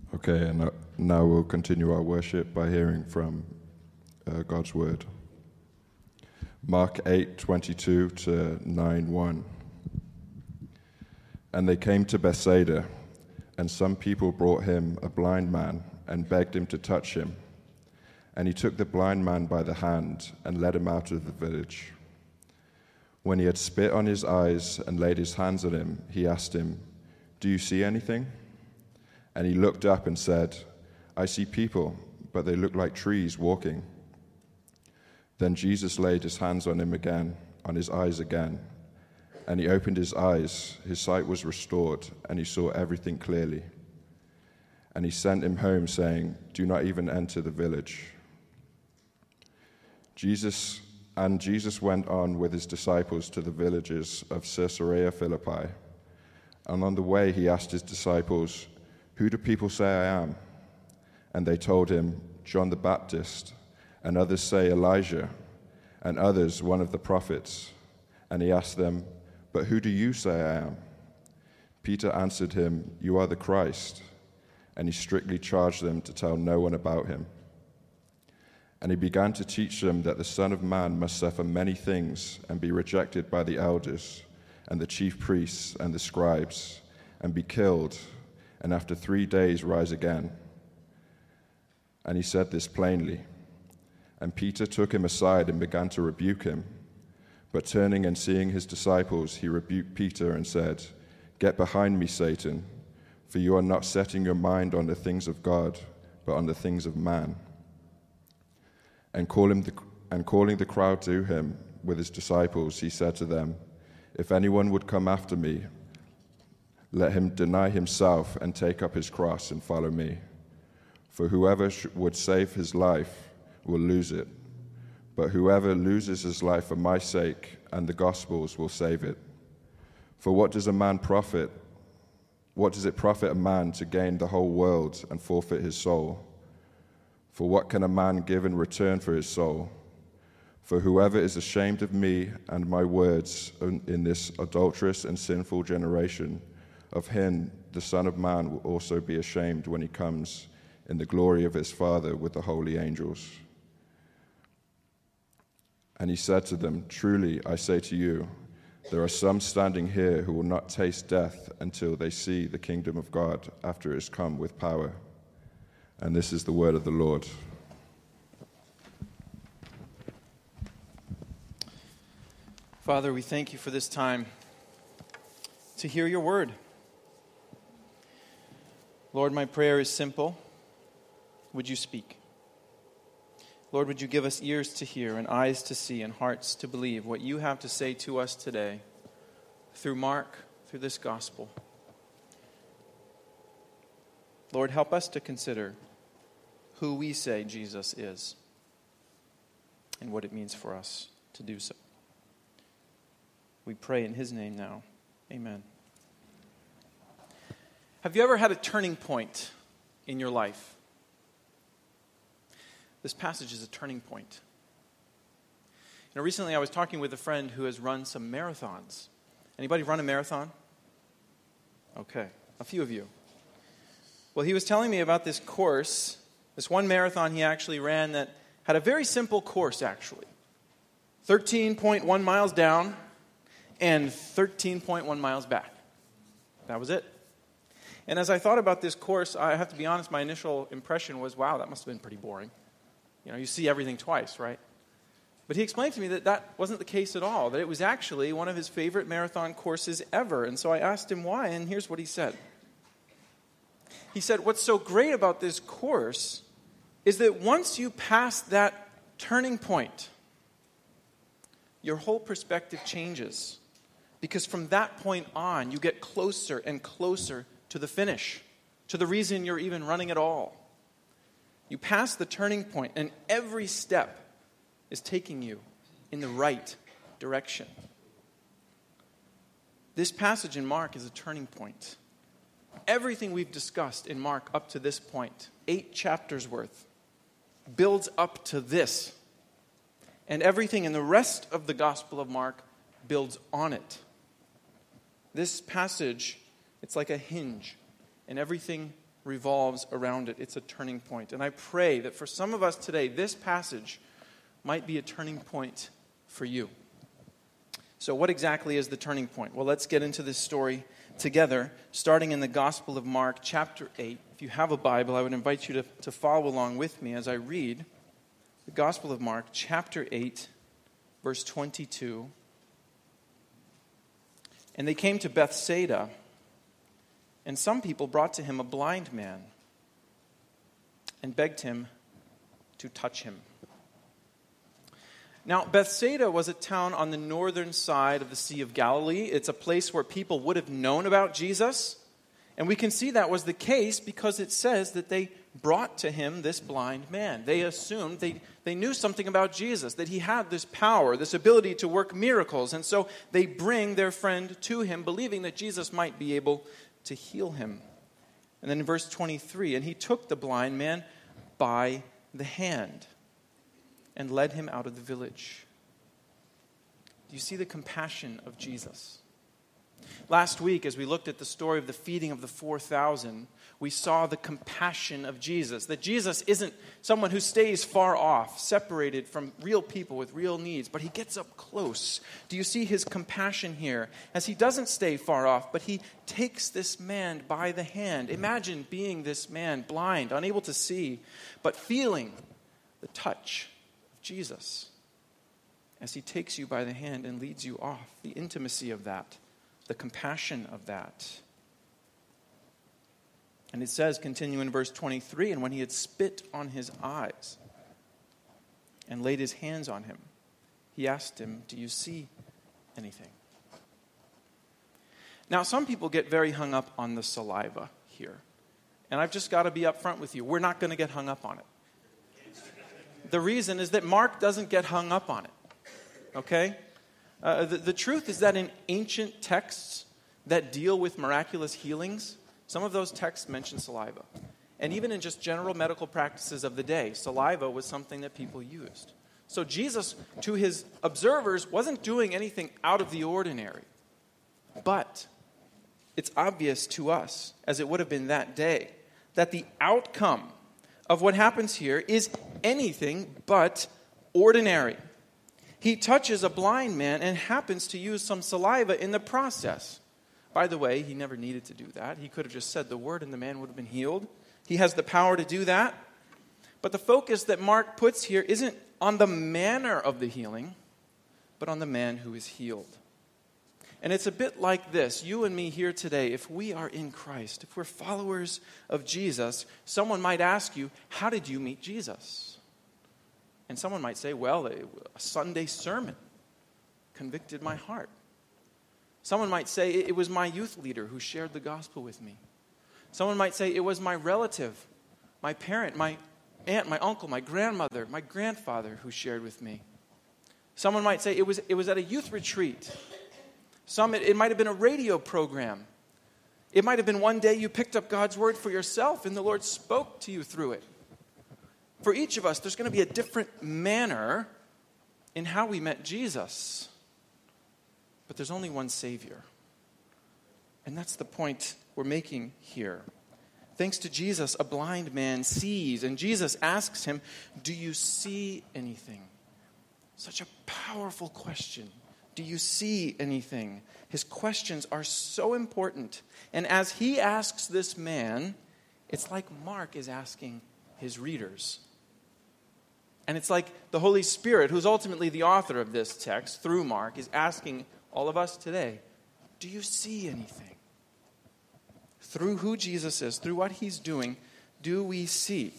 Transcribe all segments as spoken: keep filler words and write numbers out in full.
Okay, and uh, now we'll continue our worship by hearing from uh, God's word. Mark eight twenty-two to nine one. And they came to Bethsaida, and some people brought him a blind man and begged him to touch him. And he took the blind man by the hand and led him out of the village. When he had spit on his eyes and laid his hands on him, he asked him, "Do you see anything?" And he looked up and said, "I see people, but they look like trees walking." Then Jesus laid his hands on him again, on his eyes again, and he opened his eyes. His sight was restored, and he saw everything clearly. And he sent him home, saying, "Do not even enter the village." Jesus and Jesus went on with his disciples to the villages of Caesarea Philippi. And on the way he asked his disciples, "Who do people say I am?" And they told him, "John the Baptist, and others say Elijah, and others one of the prophets." And he asked them, "But who do you say I am?" Peter answered him, "You are the Christ." And he strictly charged them to tell no one about him. And he began to teach them that the Son of Man must suffer many things and be rejected by the elders and the chief priests and the scribes, and be killed, and after three days rise again. And he said this plainly. And Peter took him aside and began to rebuke him. But turning and seeing his disciples, he rebuked Peter and said, "Get behind me, Satan, for you are not setting your mind on the things of God, but on the things of man." And calling the, and calling the crowd to him with his disciples, he said to them, "If anyone would come after me, let him deny himself and take up his cross and follow me. For whoever sh- would save his life will lose it, but whoever loses his life for my sake and the gospel's will save it. For what does a man profit? What does it profit a man to gain the whole world and forfeit his soul? For what can a man give in return for his soul? For whoever is ashamed of me and my words in this adulterous and sinful generation, of him the Son of Man will also be ashamed when he comes in the glory of his Father with the holy angels." And he said to them, "Truly I say to you, there are some standing here who will not taste death until they see the kingdom of God after it has come with power." And this is the word of the Lord. Father, we thank you for this time to hear your word. Lord, my prayer is simple. Would you speak? Lord, would you give us ears to hear and eyes to see and hearts to believe what you have to say to us today through Mark, through this gospel. Lord, help us to consider who we say Jesus is and what it means for us to do so. We pray in his name now. Amen. Have you ever had a turning point in your life? This passage is a turning point. You know, recently I was talking with a friend who has run some marathons. Anybody run a marathon? Okay, a few of you. Well, he was telling me about this course, this one marathon he actually ran that had a very simple course, actually. thirteen point one miles down and thirteen point one miles back. That was it. And as I thought about this course, I have to be honest, my initial impression was, wow, that must have been pretty boring. You know, you see everything twice, right? But he explained to me that that wasn't the case at all, that it was actually one of his favorite marathon courses ever. And so I asked him why, and here's what he said. He said, what's so great about this course is that once you pass that turning point, your whole perspective changes. Because from that point on, you get closer and closer to the finish, to the reason you're even running at all. You pass the turning point, and every step is taking you in the right direction. This passage in Mark is a turning point. Everything we've discussed in Mark up to this point, eight chapters worth, builds up to this. And everything in the rest of the Gospel of Mark builds on it. This passage, it's like a hinge, and everything revolves around it. It's a turning point. And I pray that for some of us today, this passage might be a turning point for you. So what exactly is the turning point? Well, let's get into this story together, starting in the Gospel of Mark, chapter eight. If you have a Bible, I would invite you to, to follow along with me as I read the Gospel of Mark, chapter eight, verse twenty-two. And they came to Bethsaida, and some people brought to him a blind man and begged him to touch him. Now, Bethsaida was a town on the northern side of the Sea of Galilee. It's a place where people would have known about Jesus. And we can see that was the case because it says that they brought to him this blind man. They assumed, they, they knew something about Jesus, that he had this power, this ability to work miracles. And so they bring their friend to him, believing that Jesus might be able to heal him. And then in verse twenty-three, and he took the blind man by the hand and led him out of the village. Do you see the compassion of Jesus? Last week, as we looked at the story of the feeding of the four thousand, we saw the compassion of Jesus. That Jesus isn't someone who stays far off, separated from real people with real needs, but he gets up close. Do you see his compassion here? As he doesn't stay far off, but he takes this man by the hand. Imagine being this man, blind, unable to see, but feeling the touch of Jesus as he takes you by the hand and leads you off. The intimacy of that, the compassion of that. And it says, continue in verse twenty-three, and when he had spit on his eyes and laid his hands on him, he asked him, do you see anything? Now, some people get very hung up on the saliva here. And I've just got to be upfront with you. We're not going to get hung up on it. The reason is that Mark doesn't get hung up on it. Okay? Uh, the, the truth is that in ancient texts that deal with miraculous healings, some of those texts mention saliva. And even in just general medical practices of the day, saliva was something that people used. So Jesus, to his observers, wasn't doing anything out of the ordinary. But it's obvious to us, as it would have been that day, that the outcome of what happens here is anything but ordinary. He touches a blind man and happens to use some saliva in the process. By the way, he never needed to do that. He could have just said the word and the man would have been healed. He has the power to do that. But the focus that Mark puts here isn't on the manner of the healing, but on the man who is healed. And it's a bit like this. You and me here today, if we are in Christ, if we're followers of Jesus, someone might ask you, how did you meet Jesus? And someone might say, well, a Sunday sermon convicted my heart. Someone might say, it was my youth leader who shared the gospel with me. Someone might say, it was my relative, my parent, my aunt, my uncle, my grandmother, my grandfather who shared with me. Someone might say, it was, it was at a youth retreat. Some, it, it might have been a radio program. It might have been one day you picked up God's word for yourself and the Lord spoke to you through it. For each of us, there's going to be a different manner in how we met Jesus. But there's only one Savior. And that's the point we're making here. Thanks to Jesus, a blind man sees. And Jesus asks him, do you see anything? Such a powerful question. Do you see anything? His questions are so important. And as he asks this man, it's like Mark is asking his readers. And it's like the Holy Spirit, who's ultimately the author of this text, through Mark, is asking all of us today, do you see anything? Through who Jesus is, through what he's doing, do we see?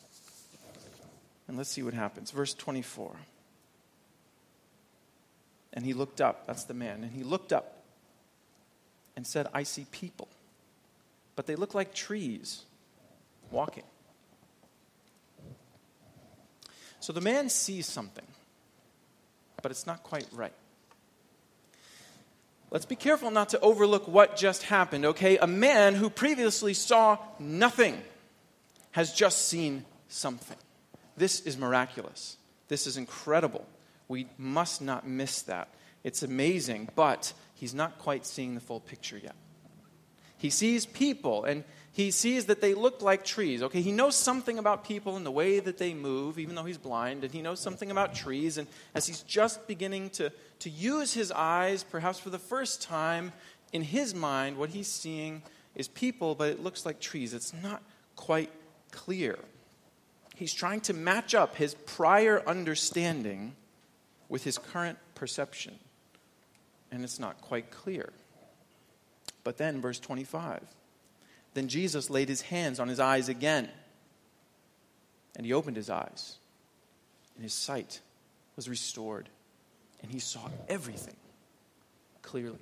And let's see what happens. Verse twenty-four. And he looked up, that's the man, and he looked up and said, I see people, but they look like trees walking. So the man sees something, but it's not quite right. Let's be careful not to overlook what just happened, okay? A man who previously saw nothing has just seen something. This is miraculous. This is incredible. We must not miss that. It's amazing, but he's not quite seeing the full picture yet. He sees people, and he sees that they look like trees. Okay, he knows something about people and the way that they move, even though he's blind, and he knows something about trees. And as he's just beginning to, to use his eyes, perhaps for the first time, in his mind, what he's seeing is people, but it looks like trees. It's not quite clear. He's trying to match up his prior understanding with his current perception, and it's not quite clear. But then, verse twenty-five, then Jesus laid his hands on his eyes again, and he opened his eyes, and his sight was restored, and he saw everything clearly.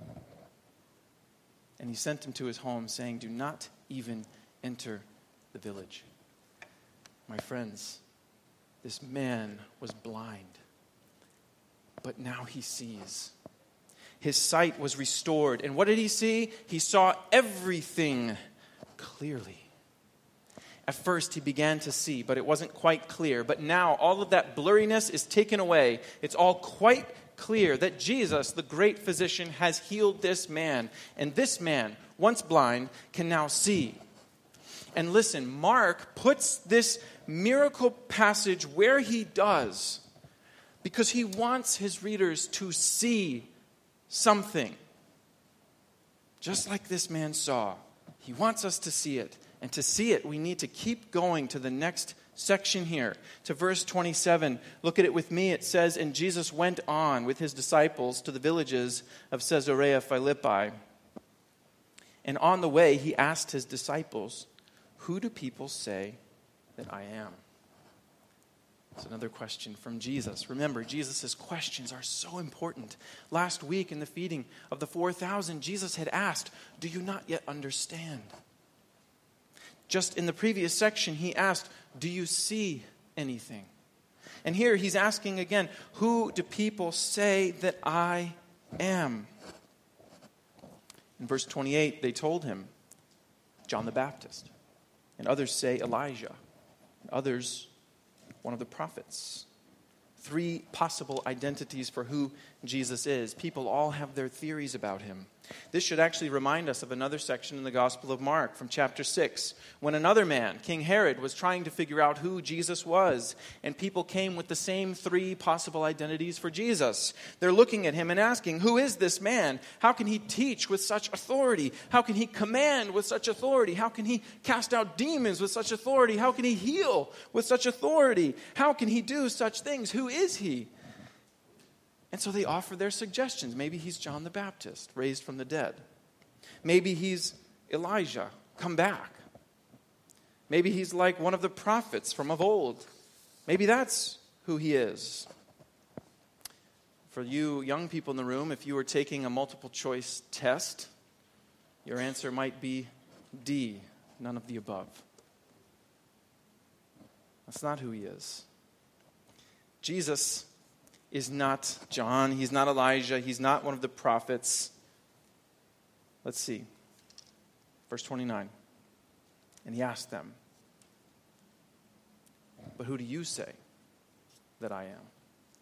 And he sent him to his home, saying, do not even enter the village. My friends, this man was blind, but now he sees. His sight was restored. And what did he see? He saw everything clearly. At first, he began to see, but it wasn't quite clear. But now, all of that blurriness is taken away. It's all quite clear that Jesus, the great physician, has healed this man. And this man, once blind, can now see. And listen, Mark puts this miracle passage where he does because he wants his readers to see something. Just like this man saw. He wants us to see it. And to see it, we need to keep going to the next section here, to verse twenty-seven. Look at it with me. It says, and Jesus went on with his disciples to the villages of Caesarea Philippi. And on the way, he asked his disciples, who do people say that I am? That's another question from Jesus. Remember, Jesus' questions are so important. Last week in the feeding of the four thousand, Jesus had asked, do you not yet understand? Just in the previous section, he asked, do you see anything? And here he's asking again, who do people say that I am? In verse twenty-eight, they told him, John the Baptist. And others say Elijah. And others, one of the prophets. Three possible identities for who Jesus is. People all have their theories about him. This should actually remind us of another section in the Gospel of Mark from chapter six, when another man, King Herod, was trying to figure out who Jesus was, and people came with the same three possible identities for Jesus. They're looking at him and asking, who is this man? How can he teach with such authority? How can he command with such authority? How can he cast out demons with such authority? How can he heal with such authority? How can he do such things? Who is he? And so they offer their suggestions. Maybe he's John the Baptist, raised from the dead. Maybe he's Elijah, come back. Maybe he's like one of the prophets from of old. Maybe that's who he is. For you young people in the room, if you were taking a multiple choice test, your answer might be D, none of the above. That's not who he is. Jesus is not John. He's not Elijah. He's not one of the prophets. Let's see. Verse twenty-nine. And he asked them, but who do you say that I am?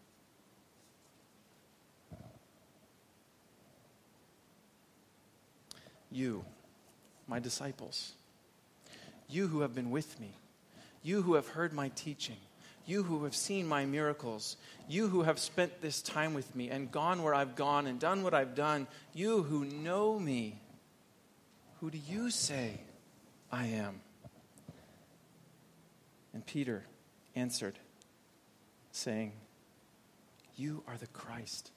You, my disciples, you who have been with me, you who have heard my teaching, you who have seen my miracles, you who have spent this time with me and gone where I've gone and done what I've done, you who know me, who do you say I am? And Peter answered, saying, you are the Christ.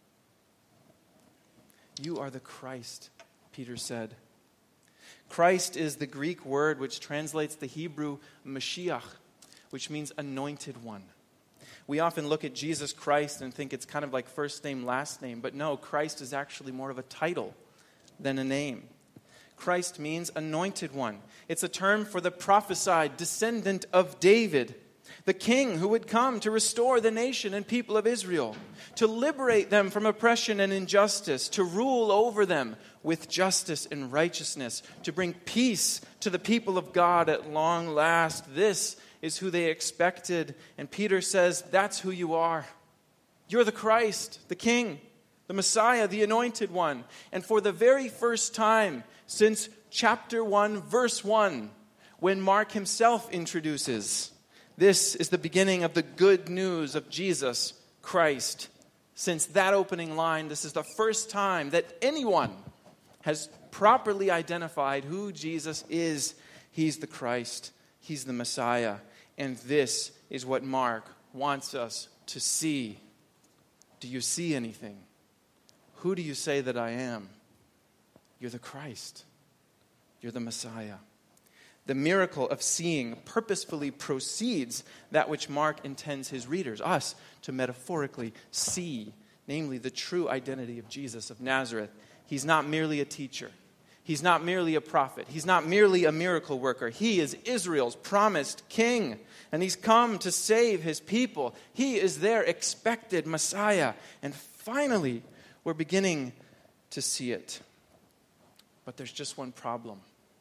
You are the Christ, Peter said. Christ is the Greek word which translates the Hebrew Mashiach, which means anointed one. We often look at Jesus Christ and think it's kind of like first name, last name. But no, Christ is actually more of a title than a name. Christ means anointed one. It's a term for the prophesied descendant of David, the king who would come to restore the nation and people of Israel, to liberate them from oppression and injustice, to rule over them with justice and righteousness, to bring peace to the people of God at long last. This is who they expected. And Peter says, that's who you are. You're the Christ, the King, the Messiah, the Anointed One. And for the very first time since chapter one, verse one, when Mark himself introduces, this is the beginning of the good news of Jesus Christ. Since that opening line, this is the first time that anyone has properly identified who Jesus is. He's the Christ. He's the Messiah. And this is what Mark wants us to see. Do you see anything? Who do you say that I am? You're the Christ. You're the Messiah. The miracle of seeing purposefully precedes that which Mark intends his readers, us, to metaphorically see, namely the true identity of Jesus of Nazareth. He's not merely a teacher. He's not merely a prophet. He's not merely a miracle worker. He is Israel's promised king, and he's come to save his people. He is their expected Messiah. And finally, we're beginning to see it. But there's just one problem.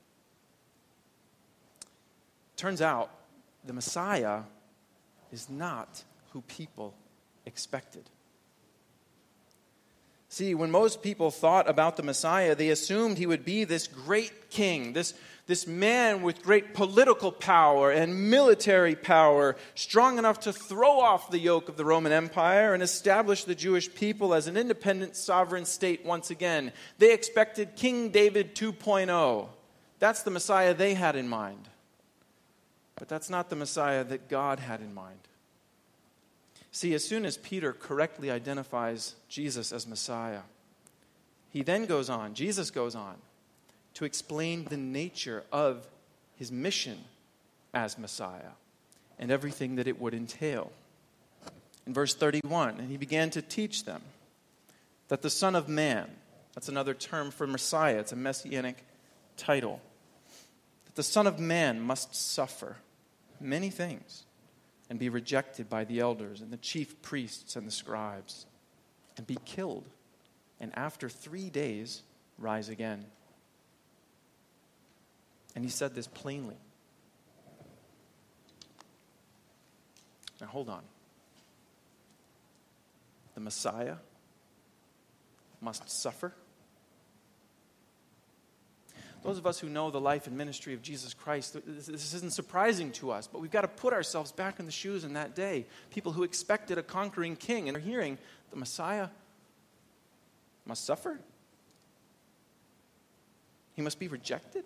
Turns out the Messiah is not who people expected. See, when most people thought about the Messiah, they assumed he would be this great king, this, this man with great political power and military power, strong enough to throw off the yoke of the Roman Empire and establish the Jewish people as an independent sovereign state once again. They expected King David two point oh. That's the Messiah they had in mind. But that's not the Messiah that God had in mind. See, as soon as Peter correctly identifies Jesus as Messiah, he then goes on, Jesus goes on, to explain the nature of his mission as Messiah and everything that it would entail. In verse thirty-one, and he began to teach them that the Son of Man, that's another term for Messiah, it's a messianic title, that the Son of Man must suffer many things and be rejected by the elders and the chief priests and the scribes and be killed, and after three days rise again. And he said this plainly. Now hold on. The Messiah must suffer. Those of us who know the life and ministry of Jesus Christ, this, this isn't surprising to us, but we've got to put ourselves back in the shoes in that day. People who expected a conquering king, and they're hearing the Messiah must suffer. He must be rejected.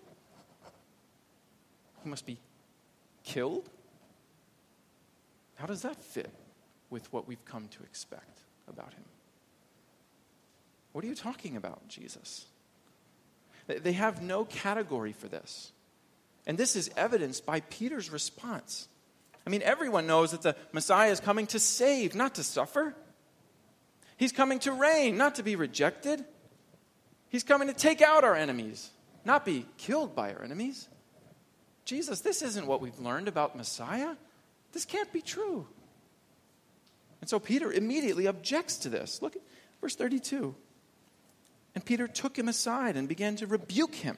He must be killed. How does that fit with what we've come to expect about him? What are you talking about, Jesus? They have no category for this. And this is evidenced by Peter's response. I mean, everyone knows that the Messiah is coming to save, not to suffer. He's coming to reign, not to be rejected. He's coming to take out our enemies, not be killed by our enemies. Jesus, this isn't what we've learned about Messiah. This can't be true. And so Peter immediately objects to this. Look at verse thirty-two. And Peter took him aside and began to rebuke him.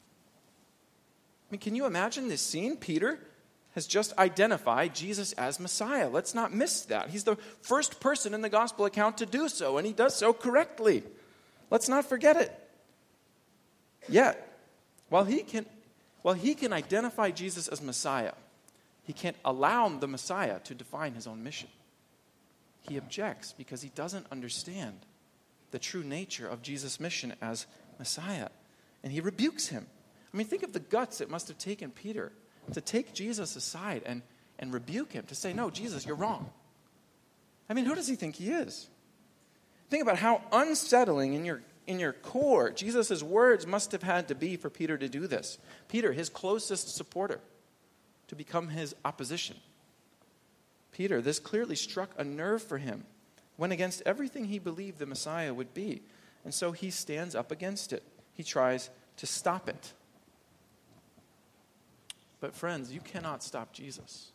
I mean, can you imagine this scene? Peter has just identified Jesus as Messiah. Let's not miss that. He's the first person in the gospel account to do so, and he does so correctly. Let's not forget it. Yet, while he can, while he can identify Jesus as Messiah, he can't allow the Messiah to define his own mission. He objects because he doesn't understand the true nature of Jesus' mission as Messiah. And he rebukes him. I mean, think of the guts it must have taken Peter to take Jesus aside and, and rebuke him, to say, no, Jesus, you're wrong. I mean, who does he think he is? Think about how unsettling in your, in your core Jesus' words must have had to be for Peter to do this. Peter, his closest supporter, to become his opposition. Peter, this clearly struck a nerve for him. Went against everything he believed the Messiah would be. And so he stands up against it. He tries to stop it. But friends, you cannot stop Jesus.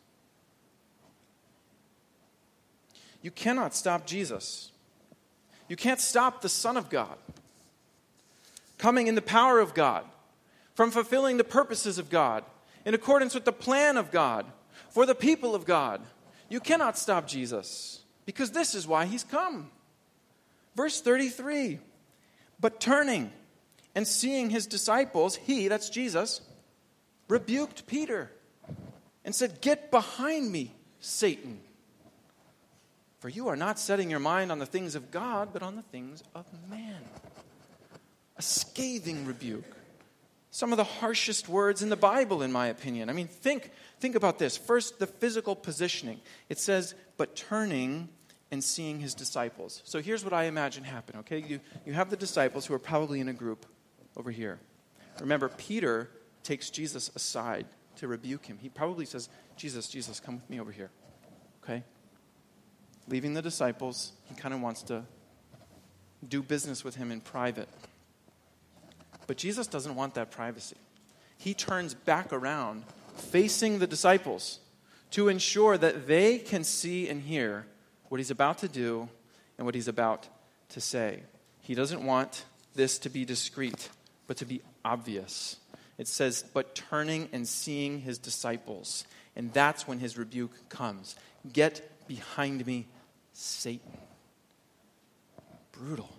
You cannot stop Jesus. You can't stop the Son of God coming in the power of God, from fulfilling the purposes of God, in accordance with the plan of God, for the people of God. You cannot stop Jesus. Because this is why he's come. Verse thirty-three, but turning and seeing his disciples, he, that's Jesus, rebuked Peter and said, "Get behind me, Satan. For you are not setting your mind on the things of God, but on the things of man." A scathing rebuke. Some of the harshest words in the Bible, in my opinion. I mean, think, think about this. First, the physical positioning. It says, but turning and seeing his disciples. So here's what I imagine happened, okay? You, you have the disciples who are probably in a group over here. Remember, Peter takes Jesus aside to rebuke him. He probably says, Jesus, Jesus, come with me over here, okay? Leaving the disciples, he kind of wants to do business with him in private. But Jesus doesn't want that privacy. He turns back around, facing the disciples, to ensure that they can see and hear what he's about to do and what he's about to say. He doesn't want this to be discreet, but to be obvious. It says, but turning and seeing his disciples. And that's when his rebuke comes. Get behind me, Satan. Brutal.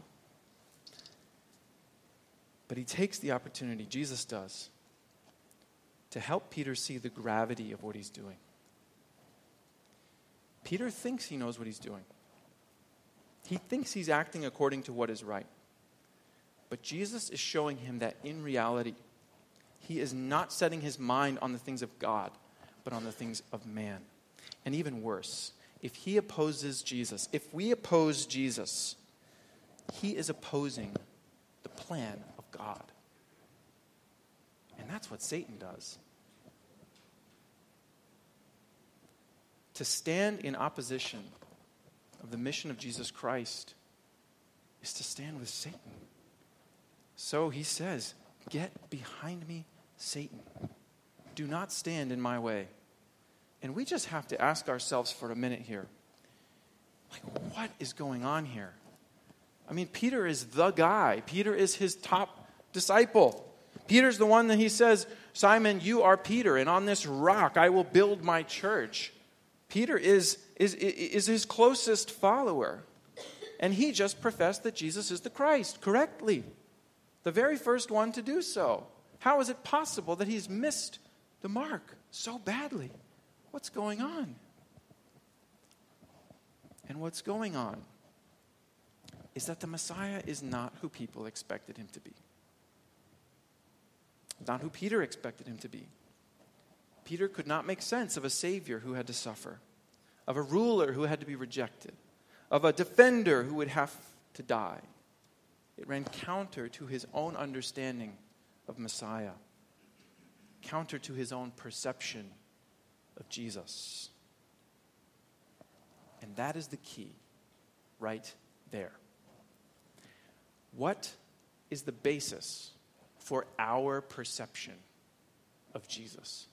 But he takes the opportunity, Jesus does, to help Peter see the gravity of what he's doing. Peter thinks he knows what he's doing. He thinks he's acting according to what is right. But Jesus is showing him that in reality, he is not setting his mind on the things of God, but on the things of man. And even worse, if he opposes Jesus, if we oppose Jesus, he is opposing the plan of God. And that's what Satan does. To stand in opposition of the mission of Jesus Christ is to stand with Satan. So he says, get behind me, Satan. Do not stand in my way. And we just have to ask ourselves for a minute here, like, what is going on here? I mean, Peter is the guy. Peter is his top disciple. Peter's the one that he says, Simon, you are Peter, and on this rock I will build my church. Peter is, is, is his closest follower. And he just professed that Jesus is the Christ correctly. The very first one to do so. How is it possible that he's missed the mark so badly? What's going on? And what's going on is that the Messiah is not who people expected him to be. Not who Peter expected him to be. Peter could not make sense of a Savior who had to suffer, of a ruler who had to be rejected, of a defender who would have to die. It ran counter to his own understanding of Messiah, counter to his own perception of Jesus. And that is the key right there. What is the basis for our perception of Jesus?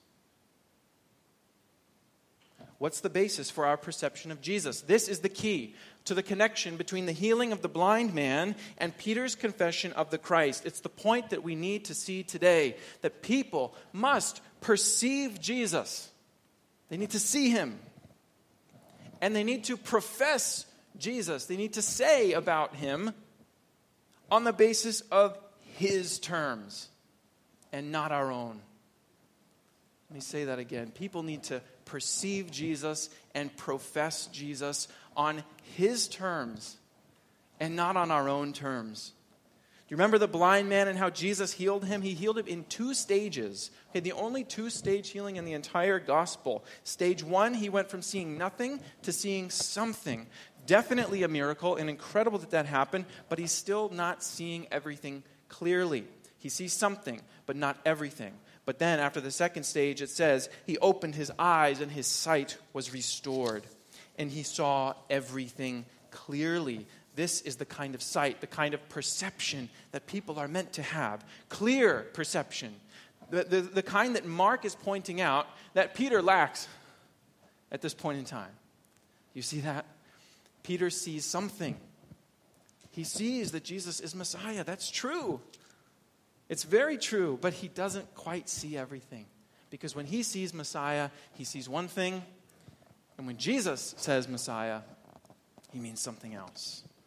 What's the basis for our perception of Jesus? This is the key to the connection between the healing of the blind man and Peter's confession of the Christ. It's the point that we need to see today, that people must perceive Jesus. They need to see him. And they need to profess Jesus. They need to say about him on the basis of his terms and not our own. Let me say that again. People need to perceive Jesus and profess Jesus on his terms and not on our own terms. Do you remember the blind man and how Jesus healed him? He healed him in two stages. Okay, the only two-stage healing in the entire gospel. Stage one, he went from seeing nothing to seeing something. Definitely a miracle, and incredible that that happened, but he's still not seeing everything clearly. He sees something, but not everything. But then after the second stage, it says, he opened his eyes and his sight was restored. And he saw everything clearly. This is the kind of sight, the kind of perception that people are meant to have. Clear perception. The, the, the kind that Mark is pointing out that Peter lacks at this point in time. You see that? Peter sees something. He sees that Jesus is Messiah. That's true. It's very true, but he doesn't quite see everything. Because when he sees Messiah, he sees one thing. And when Jesus says Messiah, he means something else.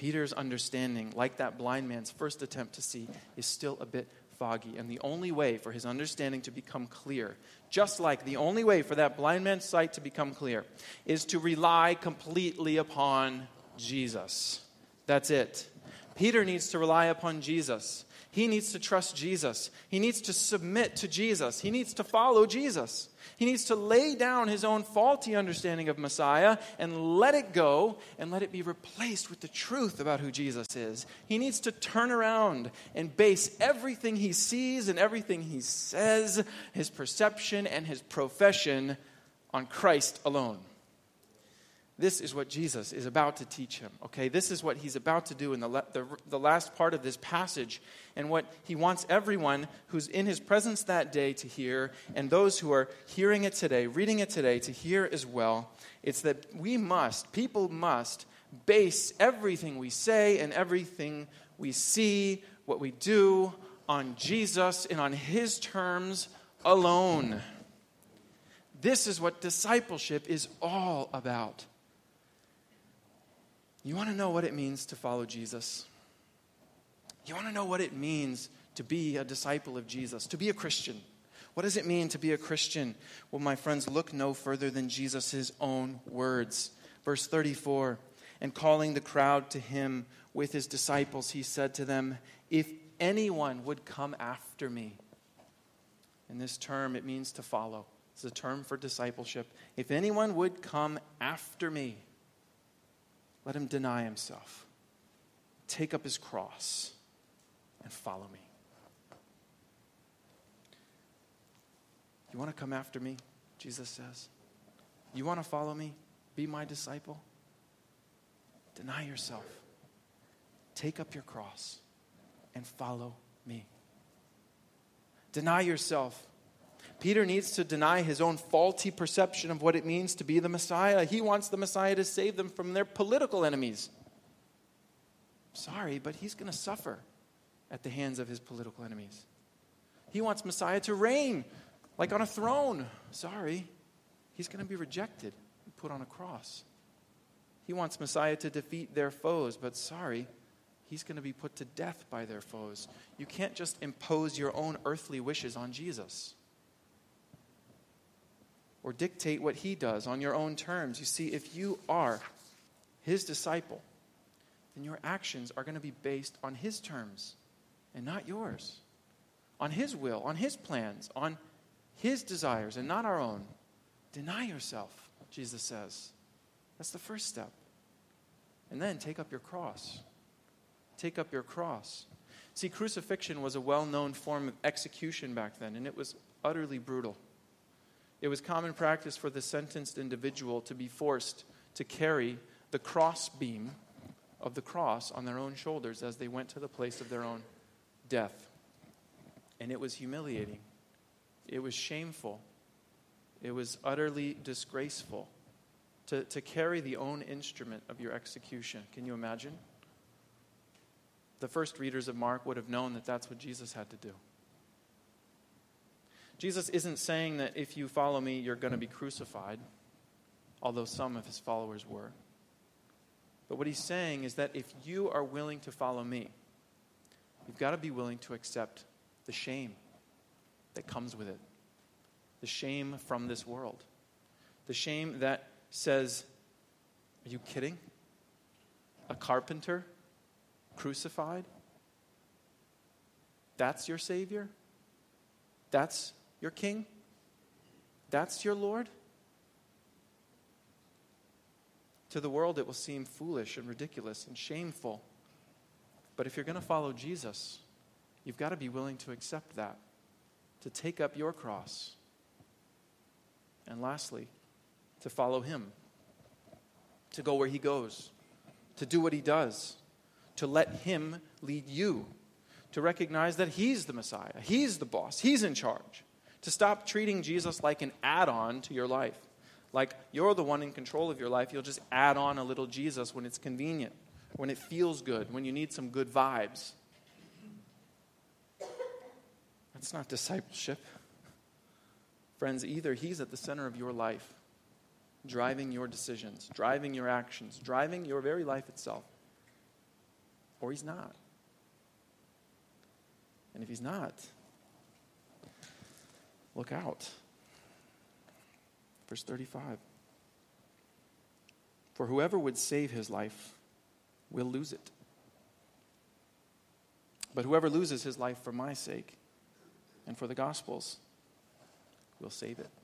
Peter's understanding, like that blind man's first attempt to see, is still a bit foggy. And the only way for his understanding to become clear, just like the only way for that blind man's sight to become clear, is to rely completely upon Jesus. That's it. Peter needs to rely upon Jesus. He needs to trust Jesus. He needs to submit to Jesus. He needs to follow Jesus. He needs to lay down his own faulty understanding of Messiah and let it go and let it be replaced with the truth about who Jesus is. He needs to turn around and base everything he sees and everything he says, his perception and his profession, on Christ alone. This is what Jesus is about to teach him, okay? This is what he's about to do in the, the, the last part of this passage, and what he wants everyone who's in his presence that day to hear, and those who are hearing it today, reading it today, to hear as well. It's that we must, people must, base everything we say and everything we see, what we do, on Jesus and on his terms alone. This is what discipleship is all about. You want to know what it means to follow Jesus? You want to know what it means to be a disciple of Jesus, to be a Christian? What does it mean to be a Christian? Well, my friends, look no further than Jesus' own words. Verse thirty-four, and calling the crowd to him with his disciples, he said to them, if anyone would come after me. In this term, it means to follow. It's a term for discipleship. If anyone would come after me, let him deny himself, take up his cross, and follow me. You want to come after me? Jesus says. You want to follow me? Be my disciple? Deny yourself. Take up your cross and follow me. Deny yourself. Peter needs to deny his own faulty perception of what it means to be the Messiah. He wants the Messiah to save them from their political enemies. Sorry, but he's going to suffer at the hands of his political enemies. He wants Messiah to reign like on a throne. Sorry, he's going to be rejected and put on a cross. He wants Messiah to defeat their foes, but sorry, he's going to be put to death by their foes. You can't just impose your own earthly wishes on Jesus, or dictate what he does on your own terms. You see, if you are his disciple, then your actions are going to be based on his terms and not yours. On his will, on his plans, on his desires and not our own. Deny yourself, Jesus says. That's the first step. And then take up your cross. Take up your cross. See, crucifixion was a well-known form of execution back then, and it was utterly brutal. It was common practice for the sentenced individual to be forced to carry the cross beam of the cross on their own shoulders as they went to the place of their own death. And it was humiliating. It was shameful. It was utterly disgraceful to, to carry the own instrument of your execution. Can you imagine? The first readers of Mark would have known that that's what Jesus had to do. Jesus isn't saying that if you follow me, you're going to be crucified, although some of his followers were. But what he's saying is that if you are willing to follow me, you've got to be willing to accept the shame that comes with it. The shame from this world. The shame that says, are you kidding? A carpenter crucified? That's your Savior? That's your King? That's your Lord? To the world, it will seem foolish and ridiculous and shameful. But if you're going to follow Jesus, you've got to be willing to accept that, to take up your cross. And lastly, to follow him, to go where he goes, to do what he does, to let him lead you, to recognize that he's the Messiah, he's the boss, he's in charge, to stop treating Jesus like an add-on to your life, like you're the one in control of your life. You'll just add on a little Jesus when it's convenient, when it feels good, when you need some good vibes. That's not discipleship. Friends, either he's at the center of your life, driving your decisions, driving your actions, driving your very life itself, or he's not. And if he's not, look out. Verse thirty-five. For whoever would save his life will lose it. But whoever loses his life for my sake and for the gospel's will save it.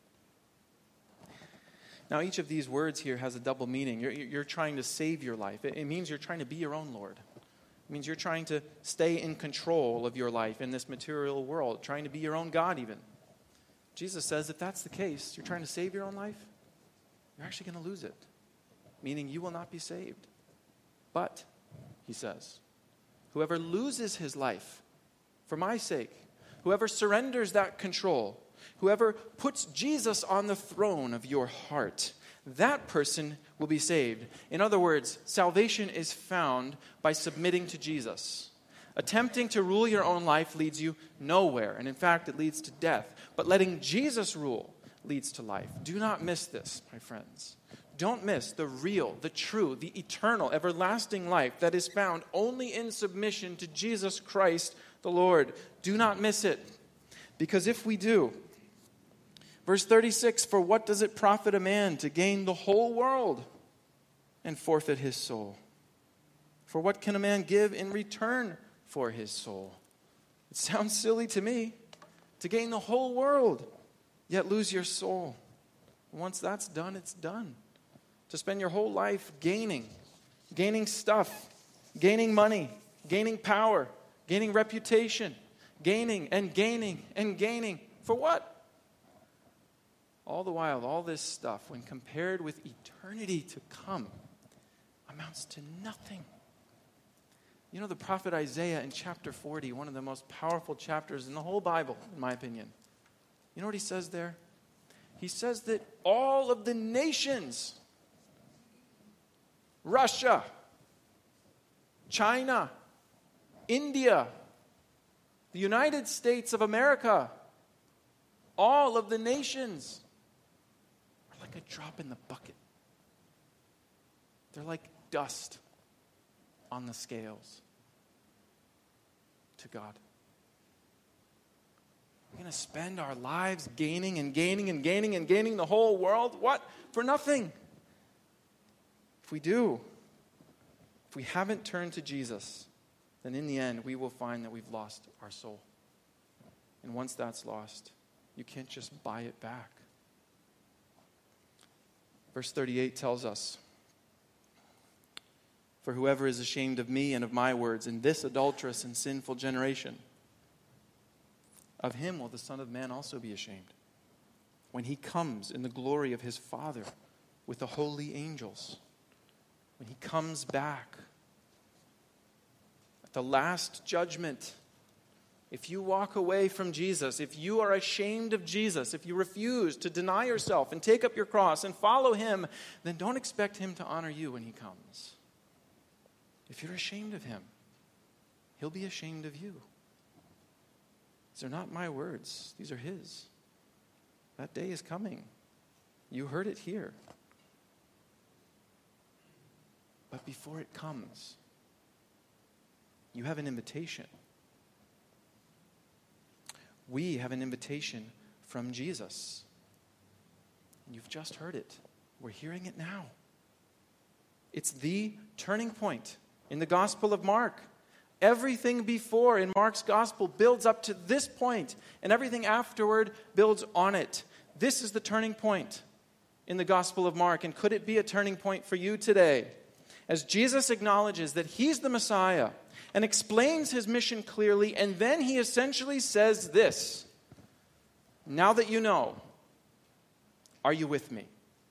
Now, each of these words here has a double meaning. You're, you're trying to save your life. It, it means you're trying to be your own Lord. It means you're trying to stay in control of your life in this material world, trying to be your own God even. Jesus says if that's the case, you're trying to save your own life, you're actually going to lose it, meaning you will not be saved. But, he says, whoever loses his life for my sake, whoever surrenders that control, whoever puts Jesus on the throne of your heart, that person will be saved. In other words, salvation is found by submitting to Jesus. Attempting to rule your own life leads you nowhere, and in fact, it leads to death. But letting Jesus rule leads to life. Do not miss this, my friends. Don't miss the real, the true, the eternal, everlasting life that is found only in submission to Jesus Christ the Lord. Do not miss it, because if we do, verse thirty-six, for what does it profit a man to gain the whole world and forfeit his soul? For what can a man give in return for his soul? It sounds silly to me to gain the whole world, yet lose your soul. Once that's done, it's done. To spend your whole life gaining, gaining stuff, gaining money, gaining power, gaining reputation, gaining and gaining and gaining. For what? All the while, all this stuff, when compared with eternity to come, amounts to nothing. You know, the prophet Isaiah in chapter forty, one of the most powerful chapters in the whole Bible, in my opinion. You know what he says there? He says that all of the nations, Russia, China, India, the United States of America, all of the nations are like a drop in the bucket. They're like dust on the scales to God. We're going to spend our lives gaining and gaining and gaining and gaining the whole world. What? For nothing. If we do, if we haven't turned to Jesus, then in the end, we will find that we've lost our soul. And once that's lost, you can't just buy it back. Verse thirty-eight tells us, for whoever is ashamed of me and of my words in this adulterous and sinful generation, of him will the Son of Man also be ashamed, when he comes in the glory of his Father with the holy angels. When he comes back at the last judgment. If you walk away from Jesus, if you are ashamed of Jesus, if you refuse to deny yourself and take up your cross and follow him, then don't expect him to honor you when he comes. If you're ashamed of him, he'll be ashamed of you. These are not my words. These are his. That day is coming. You heard it here. But before it comes, you have an invitation. We have an invitation from Jesus. And you've just heard it. We're hearing it now. It's the turning point in the Gospel of Mark. Everything before in Mark's Gospel builds up to this point, and everything afterward builds on it. This is the turning point in the Gospel of Mark, and could it be a turning point for you today? As Jesus acknowledges that he's the Messiah and explains his mission clearly, and then he essentially says this, now that you know, are you with me?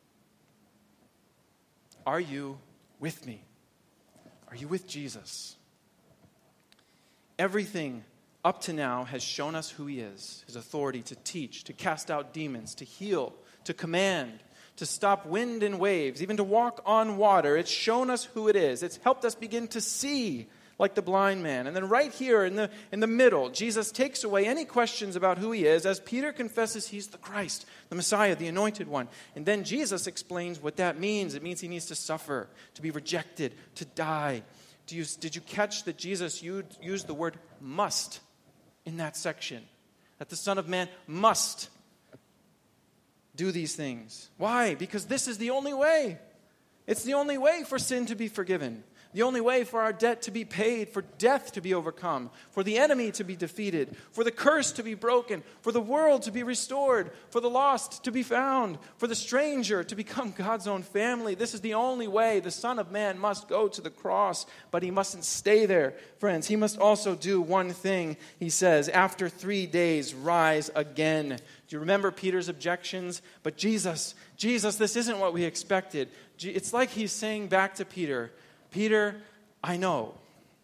Are you with me? Are you with Jesus? Everything up to now has shown us who he is, his authority to teach, to cast out demons, to heal, to command, to stop wind and waves, even to walk on water. It's shown us who it is. It's helped us begin to see like the blind man. And then right here in the, in the middle, Jesus takes away any questions about who he is as Peter confesses he's the Christ, the Messiah, the anointed one. And then Jesus explains what that means. It means he needs to suffer, to be rejected, to die, Do you, did you catch that Jesus used, used the word must in that section? That the Son of Man must do these things. Why? Because this is the only way. It's the only way for sin to be forgiven. The only way for our debt to be paid, for death to be overcome, for the enemy to be defeated, for the curse to be broken, for the world to be restored, for the lost to be found, for the stranger to become God's own family. This is the only way. The Son of Man must go to the cross, but he mustn't stay there, friends. He must also do one thing. He says, after three days, rise again. Do you remember Peter's objections? But Jesus, Jesus, this isn't what we expected. It's like he's saying back to Peter, Peter, I know.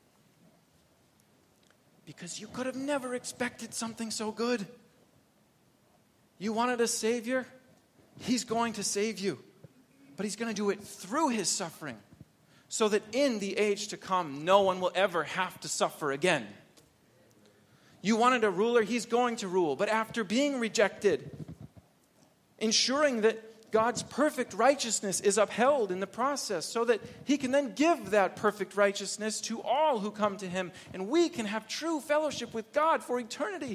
Because you could have never expected something so good. You wanted a Savior? He's going to save you. But he's going to do it through his suffering. So that in the age to come, no one will ever have to suffer again. You wanted a ruler? He's going to rule. But after being rejected, ensuring that God's perfect righteousness is upheld in the process so that he can then give that perfect righteousness to all who come to him, and we can have true fellowship with God for eternity.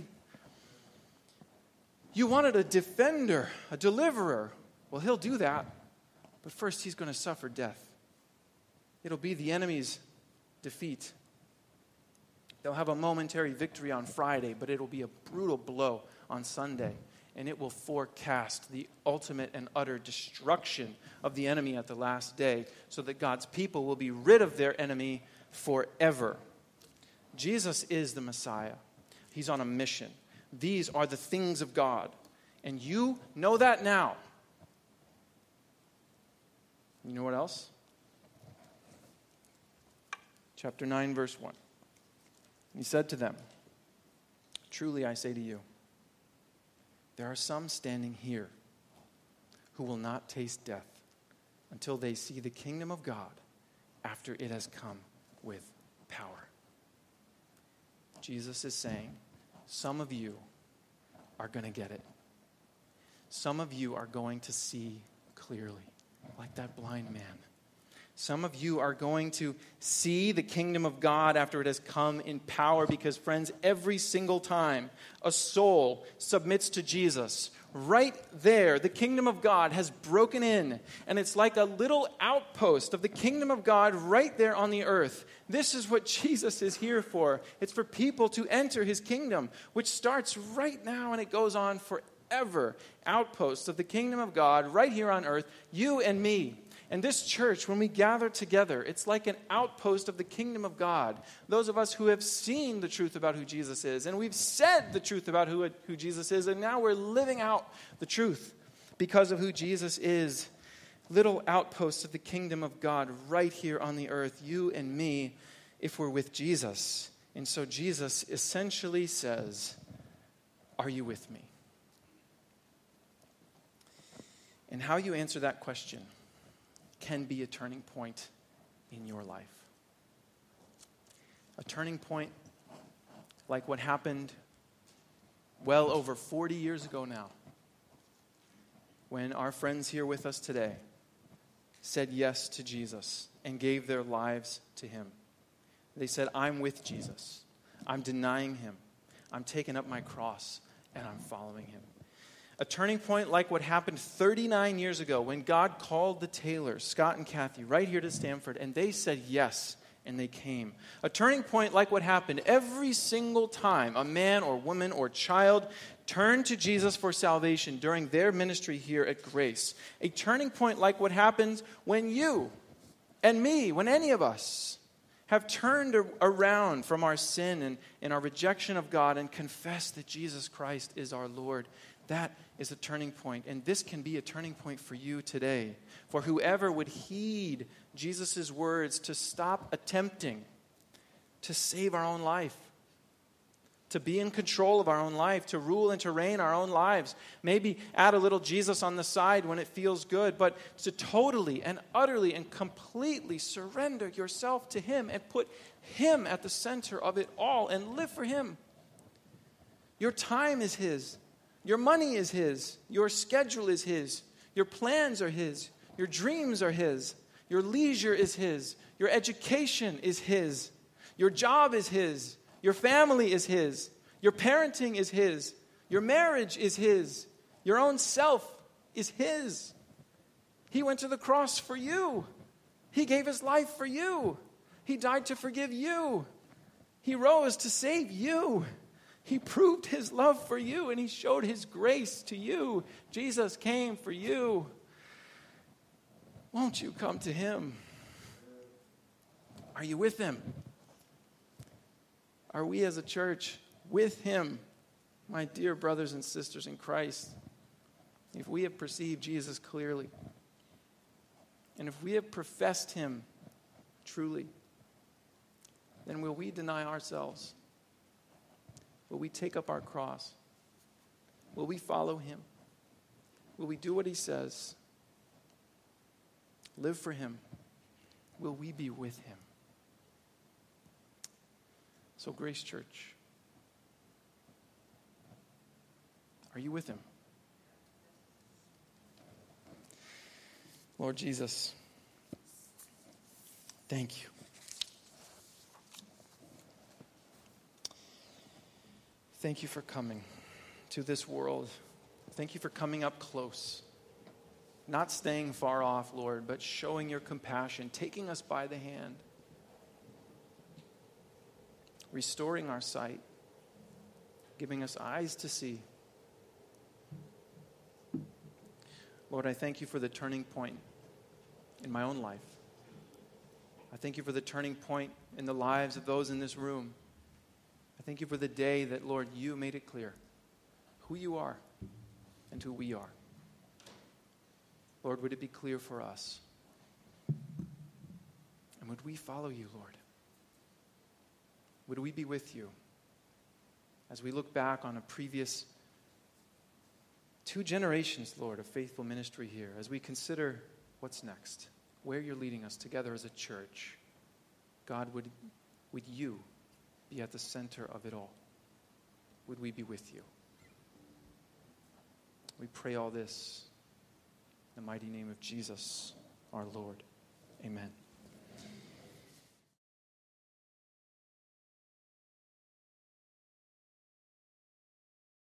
You wanted a defender, a deliverer. Well, he'll do that, but first he's going to suffer death. It'll be the enemy's defeat. They'll have a momentary victory on Friday, but it'll be a brutal blow on Sunday. And it will forecast the ultimate and utter destruction of the enemy at the last day, so that God's people will be rid of their enemy forever. Jesus is the Messiah. He's on a mission. These are the things of God. And you know that now. You know what else? Chapter nine, verse one. He said to them, truly I say to you, there are some standing here who will not taste death until they see the kingdom of God after it has come with power. Jesus is saying, some of you are going to get it. Some of you are going to see clearly, like that blind man. Some of you are going to see the kingdom of God after it has come in power, because, friends, every single time a soul submits to Jesus, right there, the kingdom of God has broken in, and it's like a little outpost of the kingdom of God right there on the earth. This is what Jesus is here for. It's for people to enter his kingdom, which starts right now and it goes on forever. Outposts of the kingdom of God right here on earth, you and me. And this church, when we gather together, it's like an outpost of the kingdom of God. Those of us who have seen the truth about who Jesus is, and we've said the truth about who, who Jesus is, and now we're living out the truth because of who Jesus is. Little outposts of the kingdom of God right here on the earth, you and me, if we're with Jesus. And so Jesus essentially says, are you with me? And how you answer that question can be a turning point in your life. A turning point like what happened well over forty years ago now, when our friends here with us today said yes to Jesus and gave their lives to him. They said, I'm with Jesus. I'm denying him. I'm taking up my cross and I'm following him. A turning point like what happened thirty-nine years ago when God called the Taylors, Scott and Kathy, right here to Stanford, and they said yes, and they came. A turning point like what happened every single time a man or woman or child turned to Jesus for salvation during their ministry here at Grace. A turning point like what happens when you and me, when any of us have turned around from our sin and, and our rejection of God and confessed that Jesus Christ is our Lord. That is a turning point, and this can be a turning point for you today. For whoever would heed Jesus' words to stop attempting to save our own life, to be in control of our own life, to rule and to reign our own lives. Maybe add a little Jesus on the side when it feels good, but to totally and utterly and completely surrender yourself to him and put him at the center of it all and live for him. Your time is his. Your money is his. Your schedule is his. Your plans are his. Your dreams are his. Your leisure is His. Your education is His. Your job is His. Your family is His. Your parenting is His. Your marriage is His. Your own self is His. He went to the cross for you. He gave His life for you. He died to forgive you. He rose to save you. He proved His love for you, and He showed His grace to you. Jesus came for you. Won't you come to Him? Are you with Him? Are we as a church with Him? My dear brothers and sisters in Christ, if we have perceived Jesus clearly, and if we have professed Him truly, then will we deny ourselves? Will we take up our cross? Will we follow Him? Will we do what He says? Live for Him? Will we be with Him? So, Grace Church, are you with Him? Lord Jesus, thank you. Thank you for coming to this world. Thank you for coming up close. Not staying far off, Lord, but showing your compassion, taking us by the hand, restoring our sight, giving us eyes to see. Lord, I thank you for the turning point in my own life. I thank you for the turning point in the lives of those in this room. I thank you for the day that, Lord, you made it clear who you are and who we are. Lord, would it be clear for us? And would we follow you, Lord? Would we be with you as we look back on a previous two generations, Lord, of faithful ministry here, as we consider what's next, where you're leading us together as a church? God, would, would you be at the center of it all? Would we be with you? We pray all this in the mighty name of Jesus, our Lord. Amen.